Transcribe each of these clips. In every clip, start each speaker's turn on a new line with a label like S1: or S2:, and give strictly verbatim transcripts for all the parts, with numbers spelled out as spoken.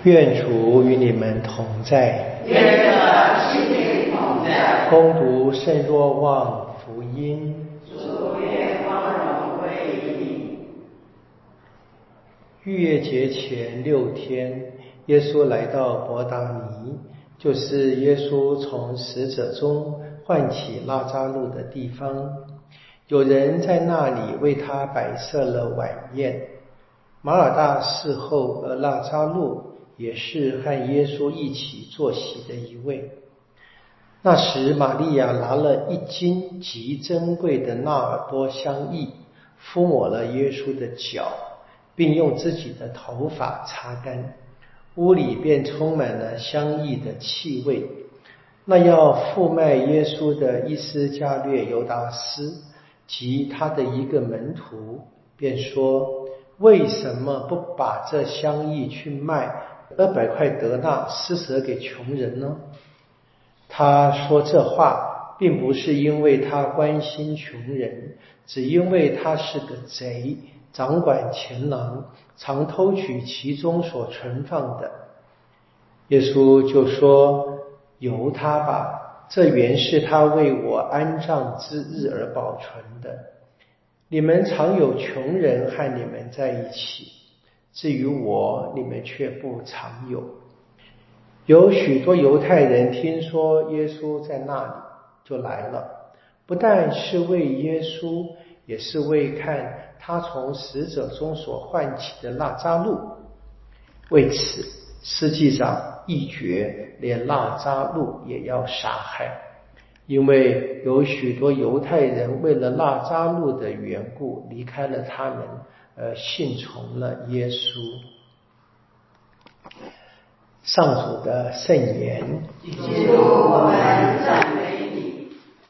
S1: 愿主与你们同在。
S2: 愿和心灵同在。
S1: 恭读圣若望福音。
S2: 主愿光荣归你。
S1: 逾越节前六天，耶稣来到伯达尼，就是耶稣从死者中唤起拉扎路的地方。有人在那里为他摆设了晚宴。马尔大侍候，而拉扎路也是和耶稣一起坐席的一位。那时玛利亚拿了一斤极珍贵的纳尔多香液，敷抹了耶稣的脚，并用自己的头发擦干，屋里便充满了香液的气味。那要负卖耶稣的伊斯加略犹达斯及他的一个门徒便说，为什么不把这香液去卖二百块德纳施舍给穷人呢？他说这话并不是因为他关心穷人，只因为他是个贼，掌管钱囊，常偷取其中所存放的。耶稣就说，由他吧，这原是他为我安葬之日而保存的。你们常有穷人和你们在一起，至于我，你们却不常有。有许多犹太人听说耶稣在那里，就来了，不但是为耶稣，也是为看他从死者中所唤起的拉扎路。为此，司祭长议决，连拉扎路也要杀害，因为有许多犹太人为了拉扎路的缘故离开了他们，而信从了耶稣。上主的圣言。
S2: 基督，我们赞美你。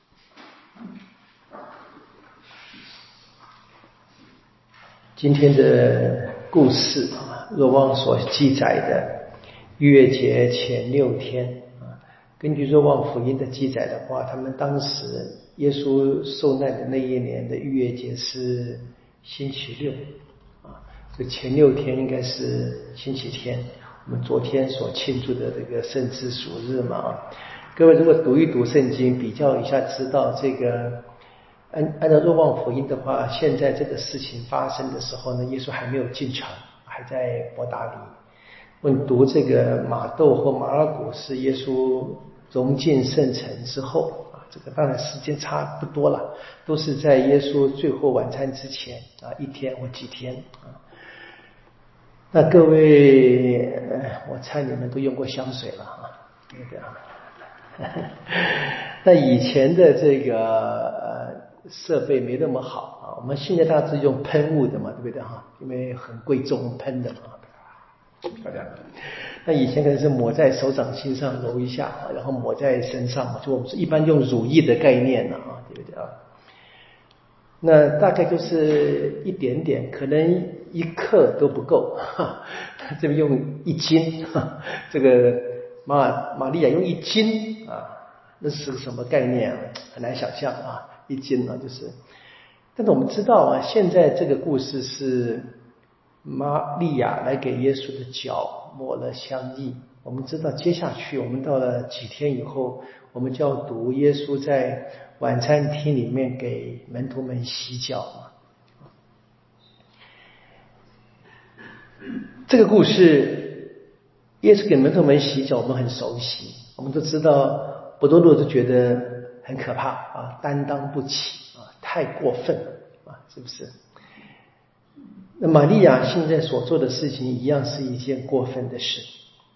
S1: 今天的故事啊，若望所记载的逾越节前六天啊，根据若望福音的记载的话，他们当时耶稣受难的那一年的逾越节是星期六啊，这前六天应该是星期天。我们昨天所庆祝的这个圣之赎日嘛，各位如果读一读圣经，比较一下，知道这个按按照若望福音的话，现在这个事情发生的时候呢，耶稣还没有进城，还在伯达尼。我们读这个马窦或马尔谷是耶稣融进圣城之后啊，这个当然时间差不多了，都是在耶稣最后晚餐之前啊，一天或几天啊。那各位，我猜你们都用过香水了啊，对不对啊？那以前的这个呃设备没那么好啊，我们现在大致用喷雾的嘛，对不对哈？因为很贵重，喷的嘛，漂亮。那以前可能是抹在手掌心上揉一下，然后抹在身上，就我们是一般用乳液的概念了啊，对不对啊？那大概就是一点点，可能一克都不够，哈，这边用一斤，哈，这个玛玛利亚用一斤啊，那是个什么概念啊？很难想象啊，一斤呢就是。但是我们知道啊，现在这个故事是玛利亚来给耶稣的脚抹了香液。我们知道接下去我们到了几天以后，我们就要读耶稣在晚餐厅里面给门徒们洗脚嘛。这个故事，耶稣给门徒们洗脚，我们很熟悉，我们都知道，伯多禄都觉得很可怕啊，担当不起啊，太过分了啊，是不是？那玛利亚现在所做的事情一样是一件过分的事。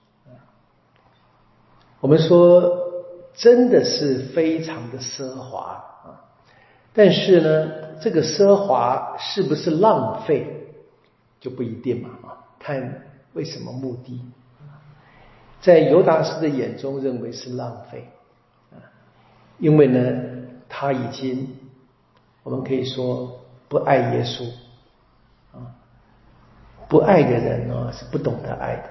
S1: 我们说真的是非常的奢华啊，但是呢，这个奢华是不是浪费就不一定嘛啊，看为什么目的。在犹达斯的眼中认为是浪费啊，因为呢他已经我们可以说不爱耶稣啊，不爱的人呢是不懂得爱的。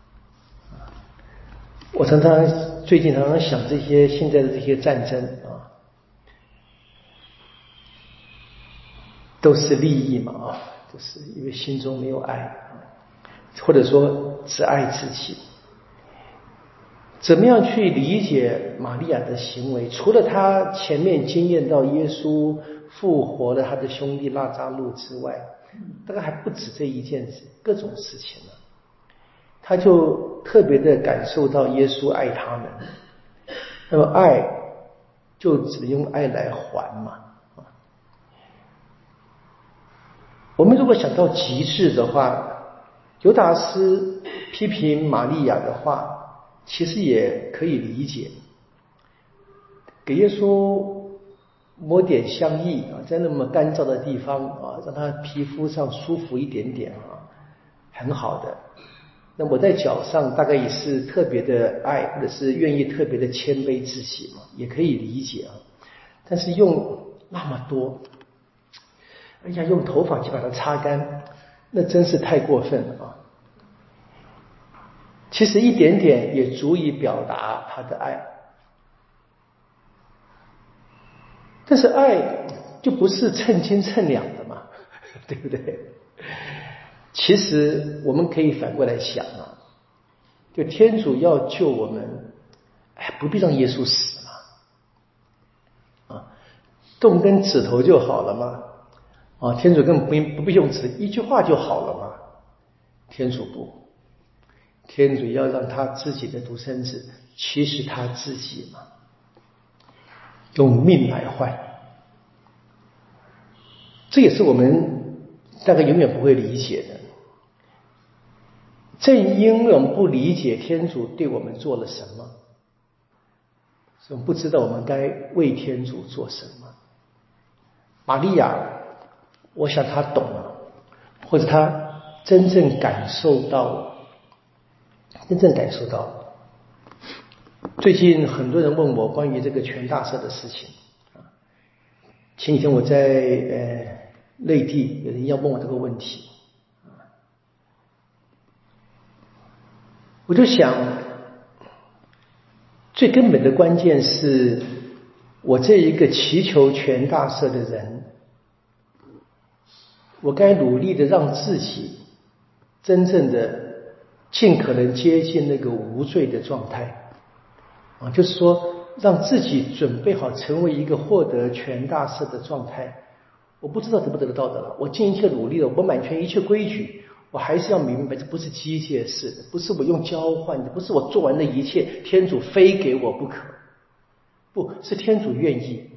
S1: 我常常最近常常想这些现在的这些战争啊，都是利益嘛啊，就是因为心中没有爱。 或者说只爱自己。怎么样去理解玛利亚的行为？除了她前面经验到耶稣复活了他的兄弟拉扎路之外，大概还不止这一件事，各种事情呢。他就特别的感受到耶稣爱他们，那么爱就只能用爱来还嘛。我们如果想到极致的话，犹达斯批评玛利亚的话其实也可以理解，给耶稣抹点香液啊，在那么干燥的地方啊，让他皮肤上舒服一点点啊，很好的。那抹在脚上大概也是特别的爱，或者是愿意特别的谦卑自己嘛，也可以理解啊。但是用那么多，哎呀，用头发去把它擦干，那真是太过分了啊！其实一点点也足以表达他的爱，但是爱就不是称斤称两的嘛，对不对？其实我们可以反过来想啊，就天主要救我们，哎，不必让耶稣死嘛，啊，动根指头就好了嘛，啊，天主根本不不必用指，一句话就好了嘛，天主不。天主要让他自己的独生子，其实他自己嘛，用命来换。这也是我们大概永远不会理解的。正因为我们不理解天主对我们做了什么，所以我们不知道我们该为天主做什么。玛利亚，我想她懂了，或者她真正感受到了。真正感受到，最近很多人问我关于这个全大赦的事情啊。前几天我在呃内地，有人要问我这个问题，我就想，最根本的关键是我这一个祈求全大赦的人，我该努力的让自己真正的尽可能接近那个无罪的状态啊，就是说让自己准备好成为一个获得全大赦的状态。我不知道得不得得到的了，我尽一切努力了，我满全一切规矩，我还是要明白这不是机械式的，不是我用交换的，不是我做完的一切天主非给我不可，不是天主愿意。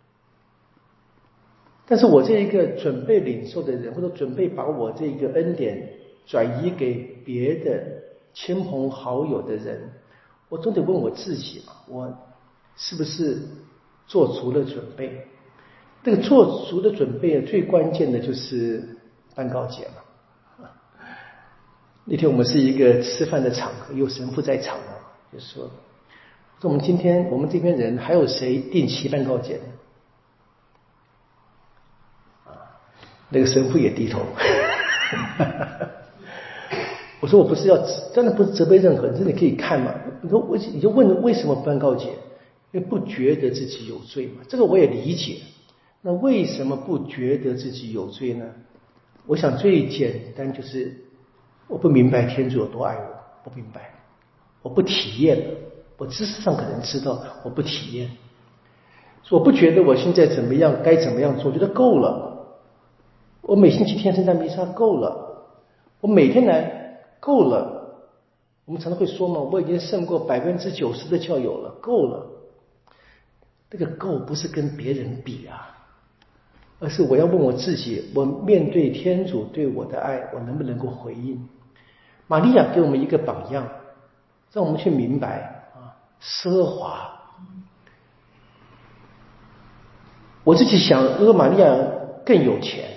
S1: 但是我这一个准备领受的人，或者准备把我这个恩典转移给别的亲朋好友的人，我总得问我自己嘛，我是不是做足了准备？这个做足的准备最关键的就是办告解嘛。那天我们是一个吃饭的场合，有神父在场嘛，就说说我们今天我们这边人还有谁定期办告解呢？那个神父也低头。我说我不是要，当然不是责备任何人，真的可以看嘛。你说我你就问为什么不办告解？因为不觉得自己有罪嘛，这个我也理解。那为什么不觉得自己有罪呢？我想最简单就是我不明白天主有多爱我，不明白，我不体验，我知识上可能知道，我不体验，我不觉得我现在怎么样该怎么样做，觉得够了。我每星期天圣诞弥撒够了，我每天来够了。我们常常会说嘛，我已经胜过百分之九十的教友了，够了。这个够不是跟别人比啊，而是我要问我自己，我面对天主对我的爱，我能不能够回应？玛利亚给我们一个榜样，让我们去明白啊，奢华。我自己想，如果玛利亚更有钱，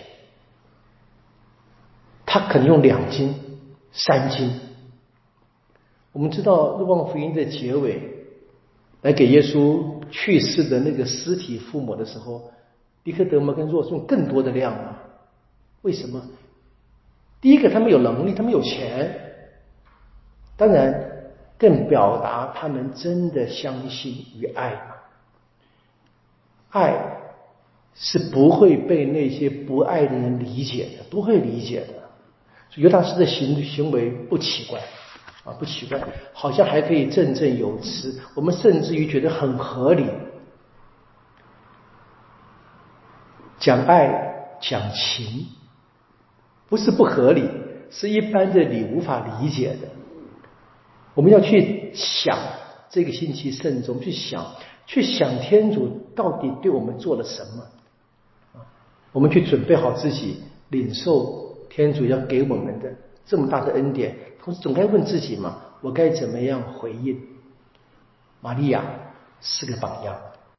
S1: 他可能用两斤、三斤。我们知道《若望福音》的结尾，来给耶稣去世的那个尸体覆没的时候，尼科德摩跟若用更多的量啊。为什么？第一个，他们有能力，他们有钱，当然更表达他们真的相信与爱嘛。爱是不会被那些不爱的人理解的，不会理解的。 犹大师的行行为不奇怪啊，不奇怪，好像还可以振振有词，我们甚至于觉得很合理。讲爱讲情不是不合理，是一般的你无法理解的。我们要去想，这个星期慎重去想，去想天主到底对我们做了什么，我们去准备好自己领受天主要给我们的这么大的恩典，同时总该问自己嘛，我该怎么样回应？玛利亚是个榜样。